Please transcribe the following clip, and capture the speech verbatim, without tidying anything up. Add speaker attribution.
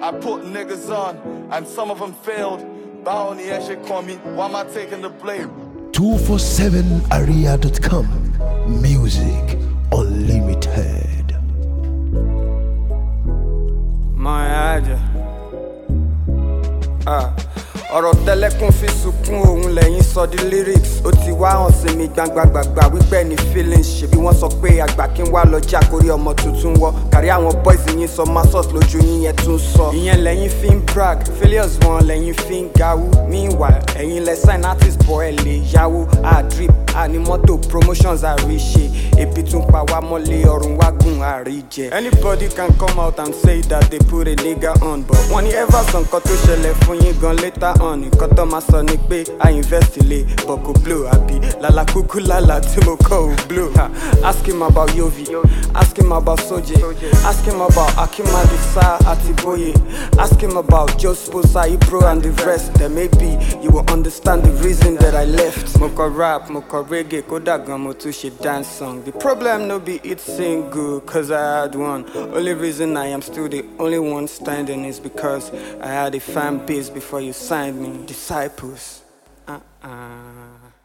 Speaker 1: I put niggas on, and some of them failed. Bow the shit call me, why am I taking the blame?
Speaker 2: two forty-seven area dot com. Music Unlimited.
Speaker 3: My idea. Ah. ọ̀rọ̀ tẹ́lẹ̀kùn fi sunkún òun lẹ́yìn sọ di lyrics ó ti wá hàn sí mi gbangba-gbàgbà wípé ní feelings ṣebí wọ́n sọ pé àgbà kí n wá lọ́jà kórí ọmọ tuntun wọ́ kárí àwọn boys yín sọ masos lójú yín yẹn tún sọ ìyẹn lẹ́yìn fi ń brag failures wọn lẹ́yìn fi ń gawú meanwhile ẹ̀yin lẹ sign artist bọ̀ ẹ̀ lè yáwó a drip a ní mọ́tò promotions àríṣe ebi tún pa wá mọ́lé ọ̀run wá gùn àríjẹ. Anybody can come out and say that they put a nigga on but wọ́n ní ever sọ nǹkan tó ṣẹlẹ̀ fún yín gan later on nǹkan tó máa sọ ni pé I invest ilé but kò blow àbí lálá kúkú lálá tí mo kọ́ ò blow. Ask him about Yovi, ask him about Soje, ask him about Akimade Sa àti Boye, ask him about Joe Sposa, Ibro and the rest. Then maybe you will understand the reason that I left. Mo kọ rap, mo kọ reggae, kódà gan mo tún ṣe dance song. The problem no be it single, cause I had one. Only reason I am still the only one standing is because I had a fan base before you signed me. Disciples. Uh-uh.